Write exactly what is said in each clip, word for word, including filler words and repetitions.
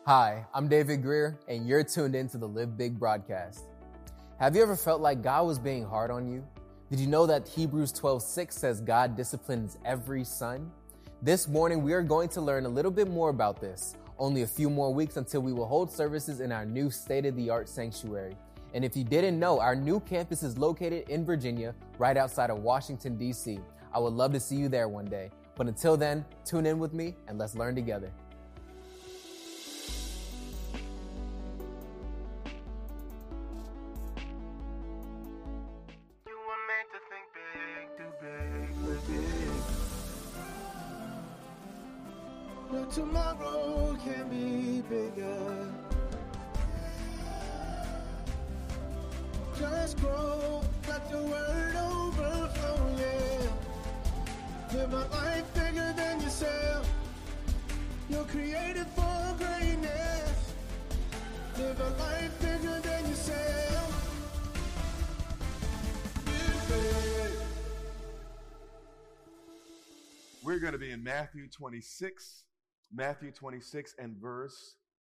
Hi, I'm David Greer, and you're tuned in to the Live Big broadcast. Have you ever felt like God was being hard on you? Did you know that Hebrews twelve six says God disciplines every son? This morning, we are going to learn a little bit more about this. Only a few more weeks until we will hold services in our new state-of-the-art sanctuary. And if you didn't know, our new campus is located in Virginia, right outside of Washington, D C. I would love to see you there one day. But until then, tune in with me and let's learn together. Tomorrow can be bigger. Just grow, let the word overflow, yeah. Live a life bigger than yourself. You're created for greatness. Live a life bigger than yourself. We're going to be in Matthew twenty-six. Matthew twenty-six and verse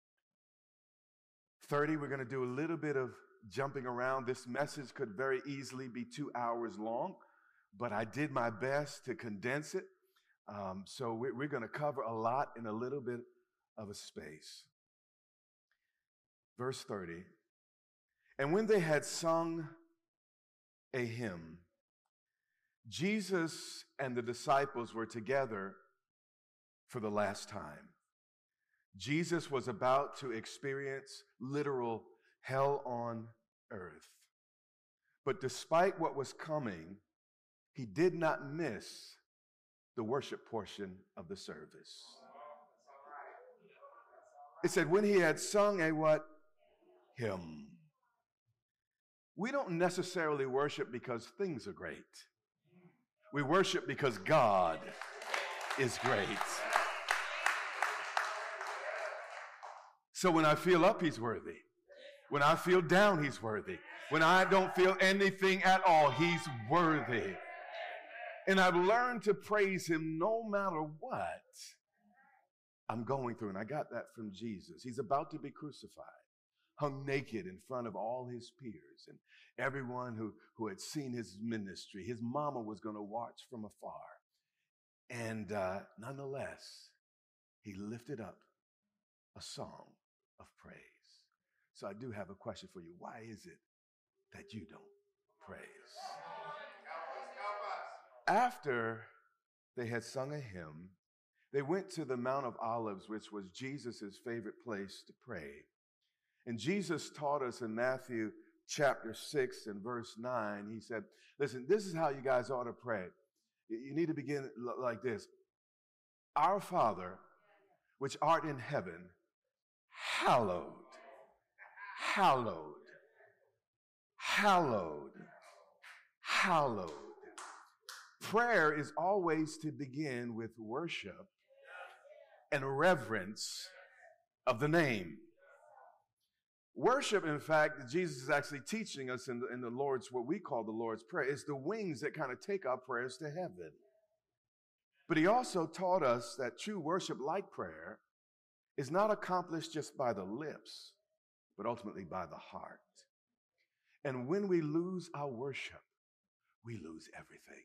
thirty. We're going to do a little bit of jumping around. This message could very easily be two hours long, but I did my best to condense it. Um, so we're, we're going to cover a lot in a little bit of a space. Verse thirty. And when they had sung a hymn, Jesus and the disciples were together for the last time. Jesus was about to experience literal hell on earth. But despite what was coming, he did not miss the worship portion of the service. It said, when he had sung a what? Hymn. We don't necessarily worship because things are great. We worship because God is great. So when I feel up, he's worthy. When I feel down, he's worthy. When I don't feel anything at all, he's worthy. And I've learned to praise him no matter what I'm going through. And I got that from Jesus. He's about to be crucified, hung naked in front of all his peers and everyone who, who had seen his ministry. His mama was going to watch from afar. And uh, nonetheless, he lifted up a song of praise. So I do have a question for you. Why is it that you don't praise? After they had sung a hymn, they went to the Mount of Olives, which was Jesus' favorite place to pray. And Jesus taught us in Matthew chapter six and verse nine, he said, listen, this is how you guys ought to pray. You need to begin like this. Our Father, which art in heaven, hallowed, hallowed, hallowed, hallowed. Prayer is always to begin with worship and reverence of the name. Worship, in fact, Jesus is actually teaching us in the, in the Lord's, what we call the Lord's Prayer, is the wings that kind of take our prayers to heaven. But he also taught us that true worship, like prayer, is not accomplished just by the lips, but ultimately by the heart. And when we lose our worship, we lose everything.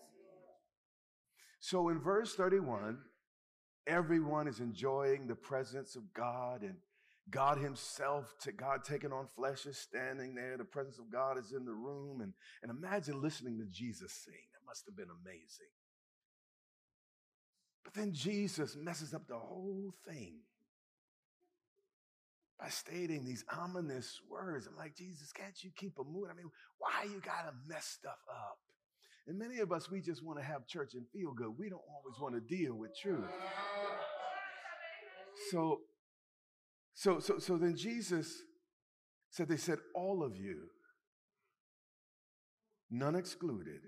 So in verse thirty-one, everyone is enjoying the presence of God, and God himself, to God taking on flesh, is standing there. The presence of God is in the room. And, and imagine listening to Jesus sing. That must have been amazing. But then Jesus messes up the whole thing by stating these ominous words. I'm like, Jesus, can't you keep a mood? I mean, why you gotta mess stuff up? And many of us, we just want to have church and feel good. We don't always want to deal with truth. So, so, so, so then Jesus said, they said, all of you, none excluded.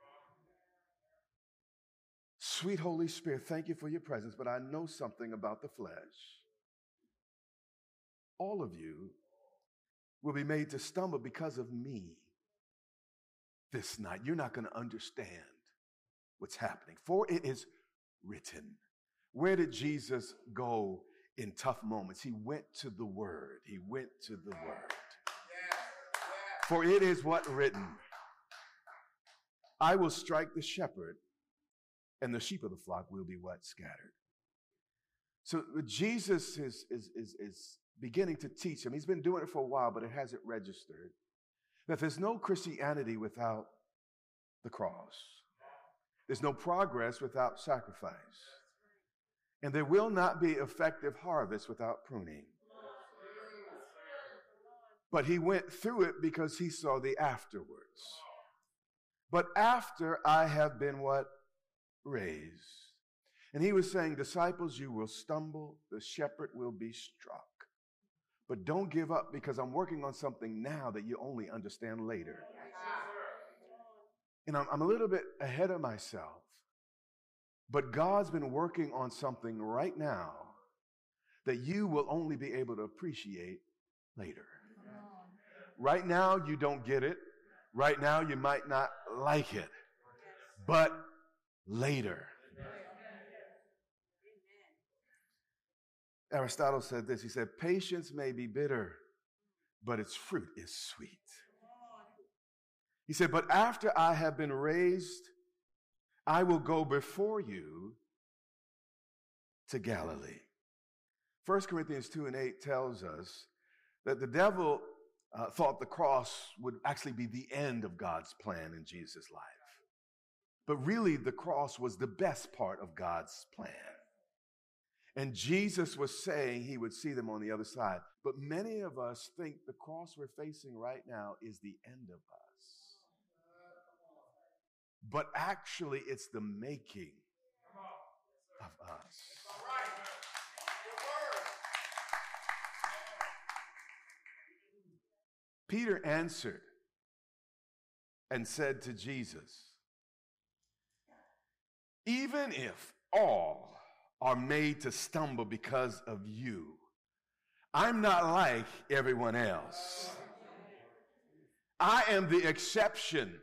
Sweet Holy Spirit, thank you for your presence, but I know something about the flesh. All of you will be made to stumble because of me this night. You're not going to understand what's happening. For it is written. Where did Jesus go in tough moments. He went to the word. He went to the word. For it is what written, I will strike the shepherd, and the sheep of the flock will be what? Scattered. So Jesus is, is, is, is beginning to teach him. He's been doing it for a while, but it hasn't registered that there's no Christianity without the cross. There's no progress without sacrifice. And there will not be effective harvest without pruning. But he went through it because he saw the afterwards. But after I have been what? Raised. And he was saying, disciples, you will stumble, the shepherd will be struck. But don't give up, because I'm working on something now that you only understand later. And I'm, I'm a little bit ahead of myself. But God's been working on something right now that you will only be able to appreciate later. Right now, you don't get it. Right now, you might not like it. But later. Aristotle said this. He said, patience may be bitter, but its fruit is sweet. He said, but after I have been raised, I will go before you to Galilee. First Corinthians two and eight tells us that the devil uh, thought the cross would actually be the end of God's plan in Jesus' life. But really, the cross was the best part of God's plan. And Jesus was saying he would see them on the other side. But many of us think the cross we're facing right now is the end of us. But actually, it's the making of us. Peter answered and said to Jesus, even if all are made to stumble because of you, I'm not like everyone else. I am the exception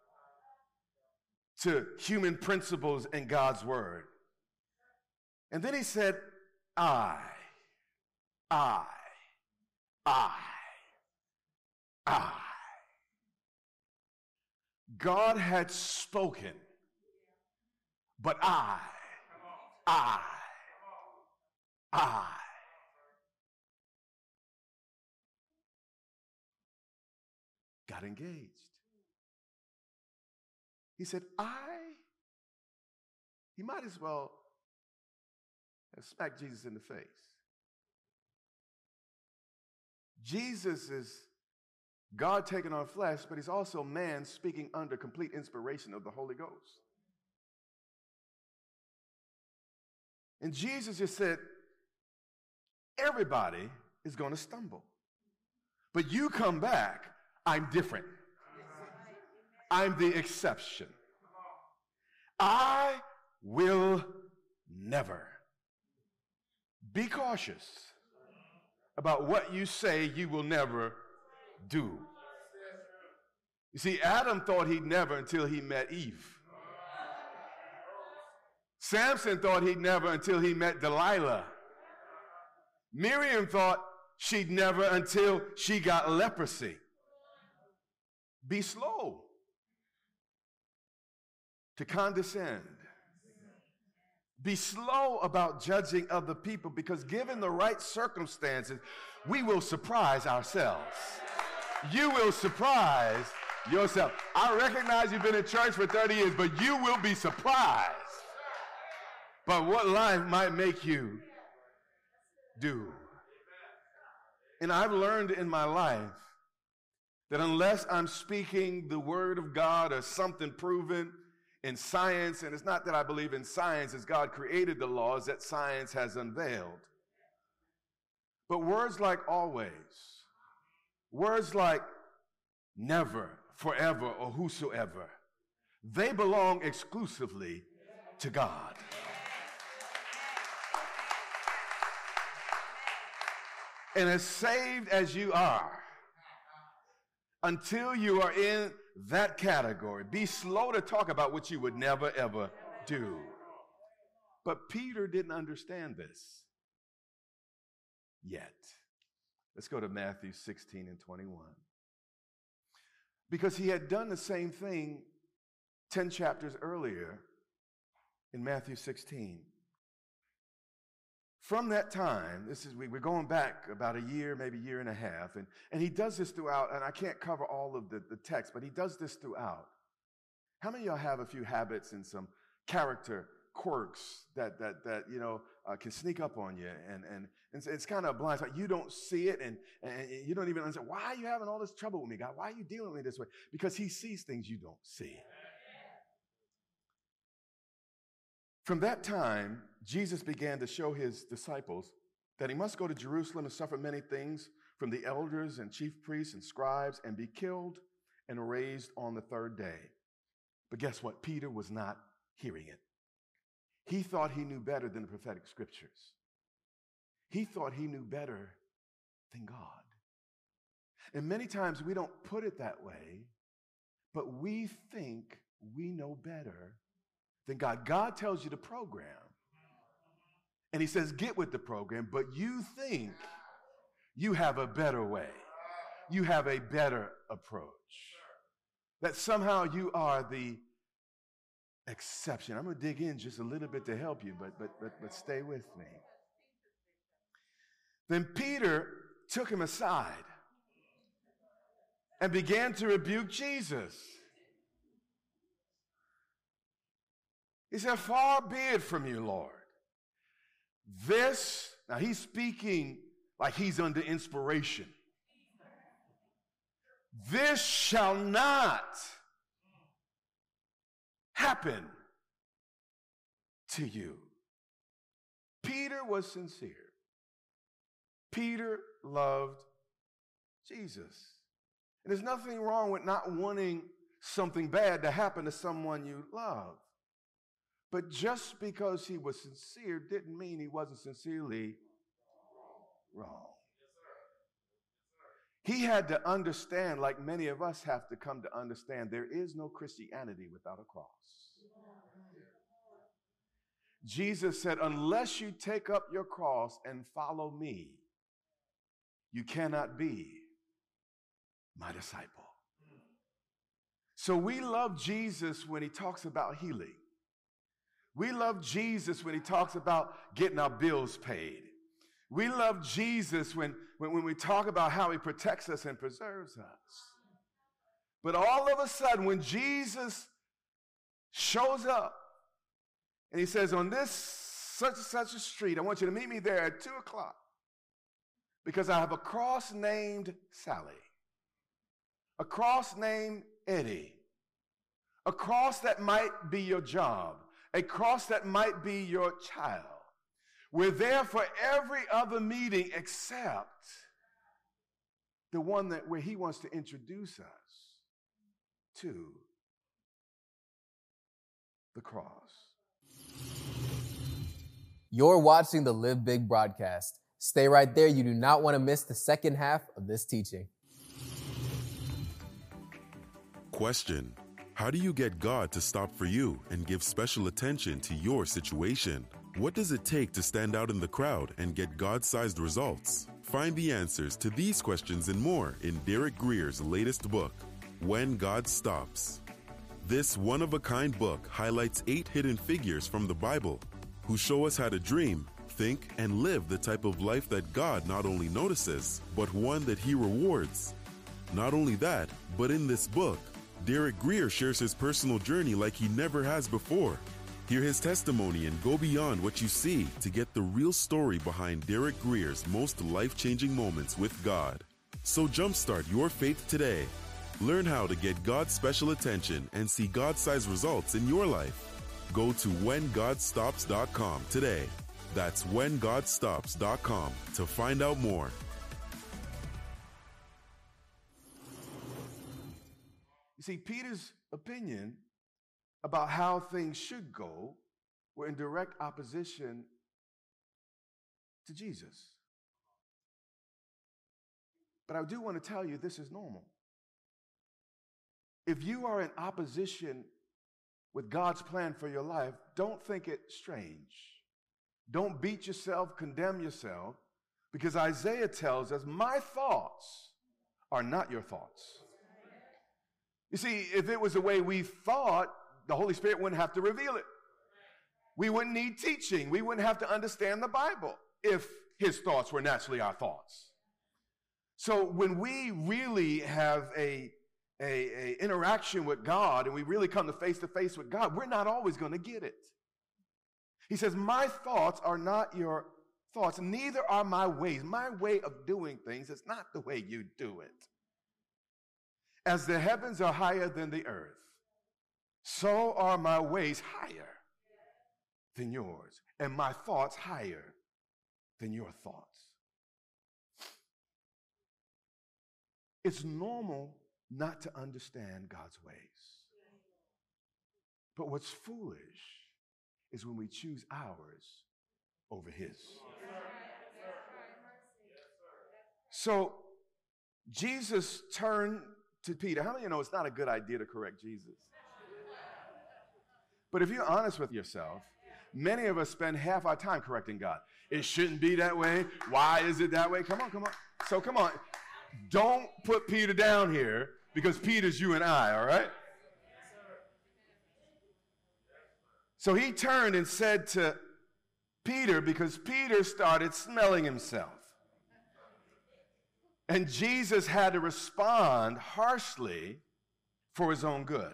to human principles and God's word. And then he said, I, I, I, I. God had spoken, but I, I, I. got engaged. He said, I? He might as well have smacked Jesus in the face. Jesus is God taking on flesh, but he's also man speaking under complete inspiration of the Holy Ghost. And Jesus just said, everybody is going to stumble. But you come back, I'm different. I'm the exception. I will never. Be cautious about what you say you will never do. You see, Adam thought he'd never until he met Eve. Samson thought he'd never until he met Delilah. Miriam thought she'd never until she got leprosy. Be slow to condescend. Be slow about judging other people, because given the right circumstances, we will surprise ourselves. You will surprise yourself. I recognize you've been in church for thirty years, but you will be surprised by what life might make you do. And I've learned in my life that unless I'm speaking the word of God or something proven in science, and it's not that I believe in science as God created the laws that science has unveiled, but words like always, words like never, forever, or whosoever, they belong exclusively to God. And as saved as you are, until you are in that category, be slow to talk about what you would never, ever do. But Peter didn't understand this. yet. Let's go to Matthew sixteen and twenty-one. Because he had done the same thing ten chapters earlier in Matthew sixteen. From that time, this is we, we're going back about a year, maybe a year and a half, and, and he does this throughout, and I can't cover all of the, the text, but he does this throughout. How many of y'all have a few habits and some character quirks that that that you know uh, can sneak up on you, and and, and it's, it's kind of a blind spot. You don't see it, and, and you don't even understand. Why are you having all this trouble with me, God? Why are you dealing with me this way? Because he sees things you don't see. From that time, Jesus began to show his disciples that he must go to Jerusalem and suffer many things from the elders and chief priests and scribes and be killed and raised on the third day. But guess what? Peter was not hearing it. He thought he knew better than the prophetic scriptures. He thought he knew better than God. And many times we don't put it that way, but we think we know better than God. God tells you the program. And he says, get with the program, but you think you have a better way. You have a better approach. That somehow you are the exception. I'm going to dig in just a little bit to help you, but, but, but, but stay with me. Then Peter took him aside and began to rebuke Jesus. He said, far be it from you, Lord. This, now he's speaking like he's under inspiration. This shall not happen to you. Peter was sincere. Peter loved Jesus. And there's nothing wrong with not wanting something bad to happen to someone you love. But just because he was sincere didn't mean he wasn't sincerely wrong. He had to understand, like many of us have to come to understand, there is no Christianity without a cross. Jesus said, unless you take up your cross and follow me, you cannot be my disciple. So we love Jesus when he talks about healing. We love Jesus when he talks about getting our bills paid. We love Jesus when, when, when we talk about how he protects us and preserves us. But all of a sudden, when Jesus shows up and he says, on this such and such a street, I want you to meet me there at two o'clock because I have a cross named Sally, a cross named Eddie, a cross that might be your job, a cross that might be your child. We're there for every other meeting except the one that where he wants to introduce us to the cross. You're watching the Live Big broadcast. Stay right there. You do not want to miss the second half of this teaching. Question: how do you get God to stop for you and give special attention to your situation? What does it take to stand out in the crowd and get God-sized results? Find the answers to these questions and more in Derek Grier's latest book, When God Stops. This one-of-a-kind book highlights eight hidden figures from the Bible who show us how to dream, think, and live the type of life that God not only notices, but one that he rewards. Not only that, but in this book, Derek Grier shares his personal journey like he never has before. Hear his testimony and go beyond what you see to get the real story behind Derek Grier's most life-changing moments with God. So jumpstart your faith today. Learn how to get God's special attention and see God-sized results in your life. Go to when god stops dot com today. That's when god stops dot com to find out more. You see, Peter's opinion about how things should go were in direct opposition to Jesus. But I do want to tell you this is normal. If you are in opposition with God's plan for your life, don't think it strange. Don't beat yourself, condemn yourself, Because Isaiah tells us, my thoughts are not your thoughts. You see, if it was the way we thought, the Holy Spirit wouldn't have to reveal it. We wouldn't need teaching. We wouldn't have to understand the Bible if his thoughts were naturally our thoughts. So when we really have a, a, a interaction with God and we really come to face to face with God, we're not always going to get it. He says, my thoughts are not your thoughts, neither are my ways. My way of doing things is not the way you do it. As the heavens are higher than the earth, so are my ways higher than yours, and my thoughts higher than your thoughts. It's normal not to understand God's ways. But what's foolish is when we choose ours over his. So Jesus turned to Peter. How many of you know it's not a good idea to correct Jesus? But if you're honest with yourself, many of us spend half our time correcting God. It shouldn't be that way. Why is it that way? Come on, come on. So come on. Don't put Peter down here because Peter's you and I, all right? So he turned and said to Peter, because Peter started smelling himself. And Jesus had to respond harshly for his own good.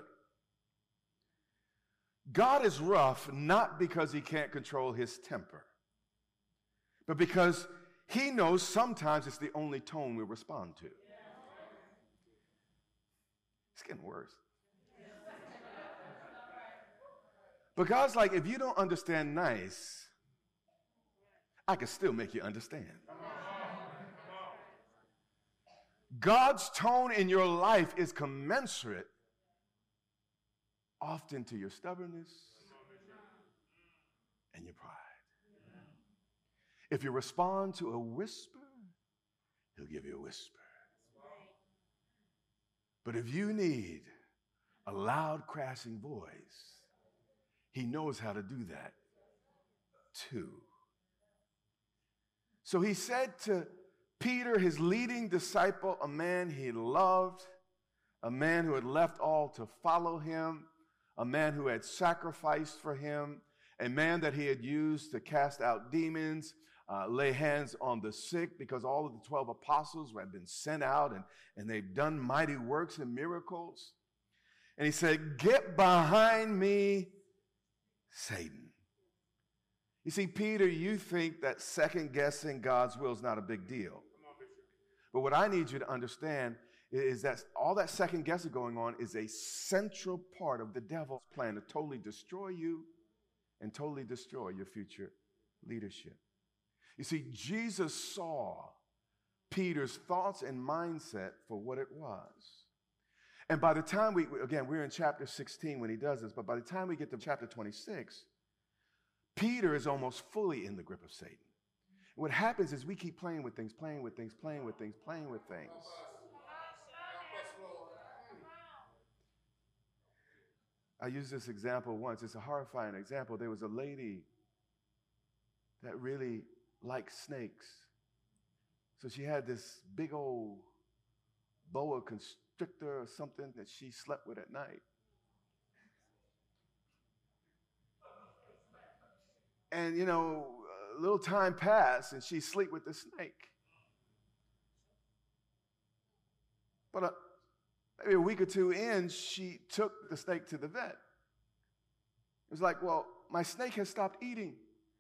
God is rough not because he can't control his temper, but because he knows sometimes it's the only tone we respond to. It's getting worse. But God's like, if you don't understand nice, I can still make you understand. God's tone in your life is commensurate often to your stubbornness and your pride. If you respond to a whisper, he'll give you a whisper. But if you need a loud, crashing voice, he knows how to do that too. So he said to Peter, his leading disciple, a man he loved, a man who had left all to follow him, a man who had sacrificed for him, a man that he had used to cast out demons, uh, lay hands on the sick, because all of the twelve apostles had been sent out and, and they've done mighty works and miracles. And he said, get behind me, Satan. You see, Peter, you think that second-guessing God's will is not a big deal. But what I need you to understand is that all that second-guessing going on is a central part of the devil's plan to totally destroy you and totally destroy your future leadership. You see, Jesus saw Peter's thoughts and mindset for what it was. And by the time we, again, we're in chapter sixteen when he does this, but by the time we get to chapter twenty-six, Peter is almost fully in the grip of Satan. What happens is we keep playing with things, playing with things, playing with things, playing with things. I used this example once. It's a horrifying example. There was a lady that really liked snakes. So she had this big old boa constrictor or something that she slept with at night. And, you know, a little time passed and she slept with the snake. But uh, maybe a week or two in, she took the snake to the vet. It was like, well, my snake has stopped eating.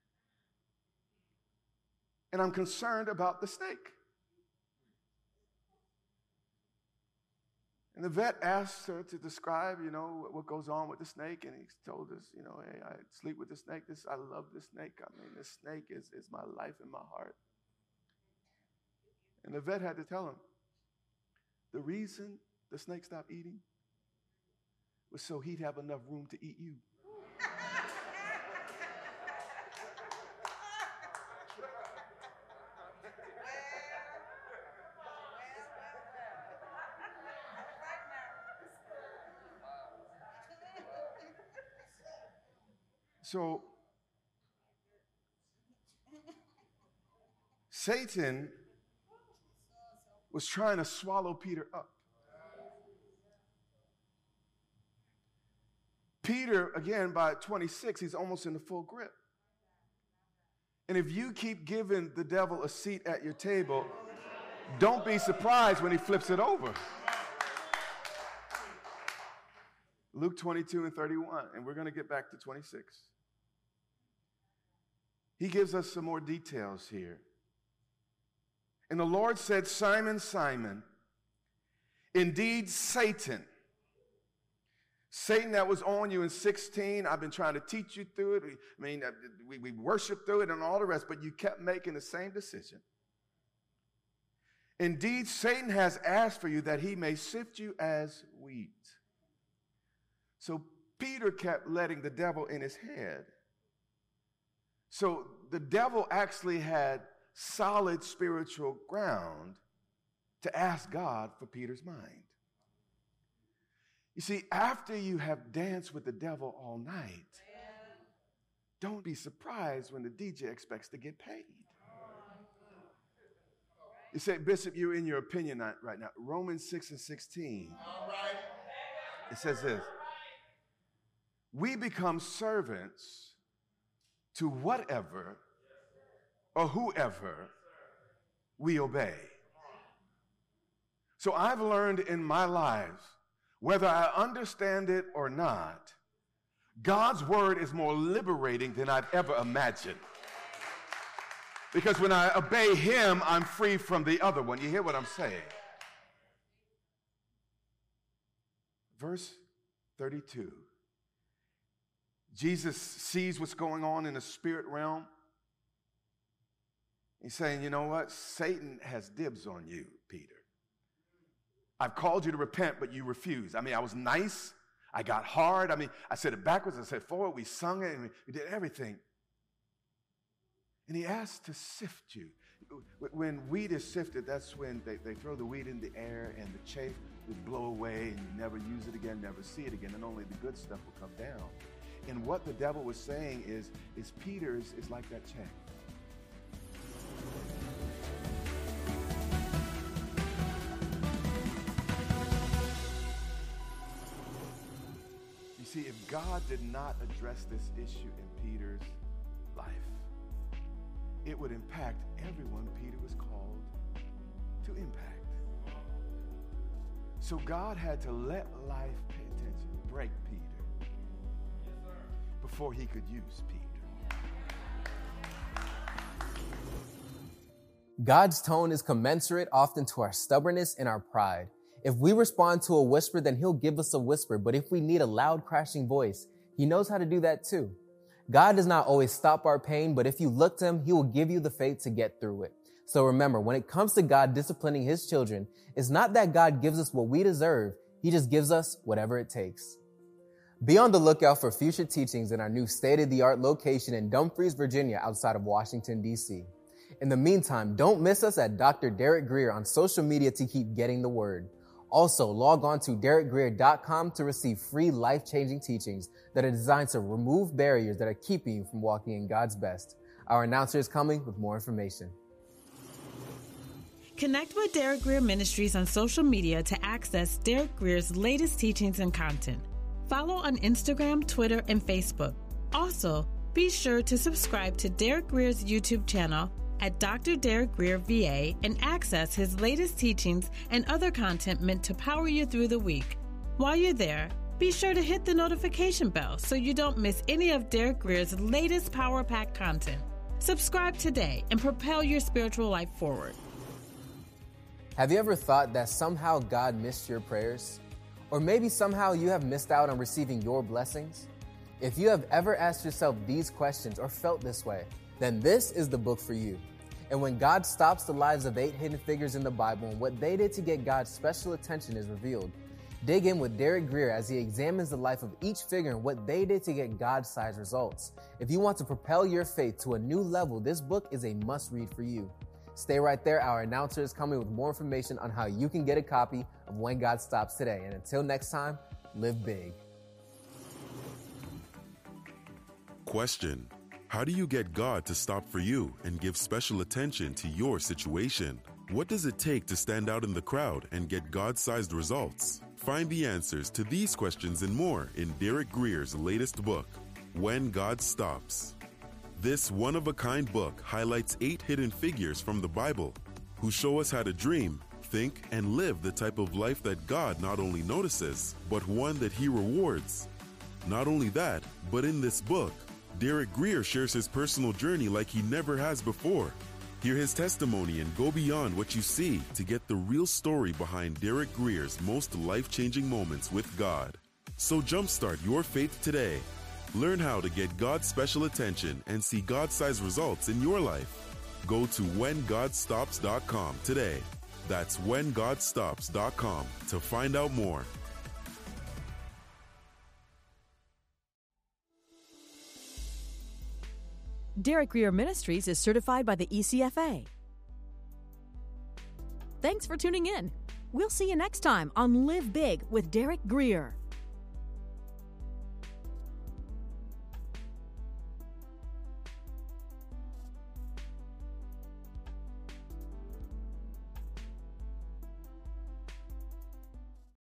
And I'm concerned about the snake. And the vet asked her to describe, you know, what goes on with the snake. And he told us, you know, hey, I sleep with the snake. This, I love this snake. I mean, this snake is, is my life and my heart. And the vet had to tell him, the reason the snake stopped eating was so he'd have enough room to eat you. So Satan was trying to swallow Peter up. Peter, again, by twenty-six, he's almost in the full grip. And if you keep giving the devil a seat at your table, don't be surprised when he flips it over. Luke twenty-two and thirty-one, and we're going to get back to twenty-six. He gives us some more details here. And the Lord said, Simon, Simon, indeed Satan, Satan that was on you in sixteen, I've been trying to teach you through it. I mean, we, we worship through it and all the rest, but you kept making the same decision. Indeed, Satan has asked for you that he may sift you as wheat. So Peter kept letting the devil in his head. So the devil actually had solid spiritual ground to ask God for Peter's mind. You see, after you have danced with the devil all night, don't be surprised when the D J expects to get paid. You say, Bishop, you're in your opinion right now. Romans six and sixteen. It says this. We become servants to whatever or whoever we obey. So I've learned in my life, whether I understand it or not, God's word is more liberating than I've ever imagined. Because when I obey him, I'm free from the other one. You hear what I'm saying? Verse thirty-two. Jesus sees what's going on in the spirit realm. He's saying, you know what? Satan has dibs on you, Peter. I've called you to repent, but you refuse. I mean, I was nice. I got hard. I mean, I said it backwards. I said forward. We sung it, and we did everything. And he asked to sift you. When wheat is sifted, that's when they, they throw the wheat in the air, and the chaff will blow away, and you never use it again, never see it again, and only the good stuff will come down. And what the devil was saying is, is Peter's is like that chaff. You see, if God did not address this issue in Peter's life, it would impact everyone Peter was called to impact. So God had to let life, pay attention, break Peter before he could use Peter. God's tone is commensurate often to our stubbornness and our pride. If we respond to a whisper, then he'll give us a whisper. But if we need a loud, crashing voice, he knows how to do that too. God does not always stop our pain, but if you look to him, he will give you the faith to get through it. So remember, when it comes to God disciplining his children, it's not that God gives us what we deserve. He just gives us whatever it takes. Be on the lookout for future teachings in our new state-of-the-art location in Dumfries, Virginia, outside of Washington, D C. In the meantime, don't miss us at Doctor Derek Grier on social media to keep getting the word. Also, log on to derek grier dot com to receive free life-changing teachings that are designed to remove barriers that are keeping you from walking in God's best. Our announcer is coming with more information. Connect with Derek Grier Ministries on social media to access Derek Grier's latest teachings and content. Follow on Instagram, Twitter, and Facebook. Also, be sure to subscribe to Derek Grier's YouTube channel at Doctor Derek Grier V A and access his latest teachings and other content meant to power you through the week. While you're there, be sure to hit the notification bell so you don't miss any of Derek Grier's latest power-packed content. Subscribe today and propel your spiritual life forward. Have you ever thought that somehow God missed your prayers? Or maybe somehow you have missed out on receiving your blessings? If you have ever asked yourself these questions or felt this way, then this is the book for you. And when God stops the lives of eight hidden figures in the Bible and what they did to get God's special attention is revealed, dig in with Derek Grier as he examines the life of each figure and what they did to get God-sized results. If you want to propel your faith to a new level, this book is a must-read for you. Stay right there. Our announcer is coming with more information on how you can get a copy of When God Stops today. And until next time, live big. Question: How do you get God to stop for you and give special attention to your situation? What does it take to stand out in the crowd and get God-sized results? Find the answers to these questions and more in Derek Grier's latest book, When God Stops. This one-of-a-kind book highlights eight hidden figures from the Bible who show us how to dream, think, and live the type of life that God not only notices, but one that He rewards. Not only that, but in this book, Derek Grier shares his personal journey like he never has before. Hear his testimony and go beyond what you see to get the real story behind Derek Grier's most life-changing moments with God. So jumpstart your faith today. Learn how to get God's special attention and see God-sized results in your life. Go to when god stops dot com today. That's when god stops dot com to find out more. Derek Grier Ministries is certified by the E C F A. Thanks for tuning in. We'll see you next time on Live Big with Derek Grier.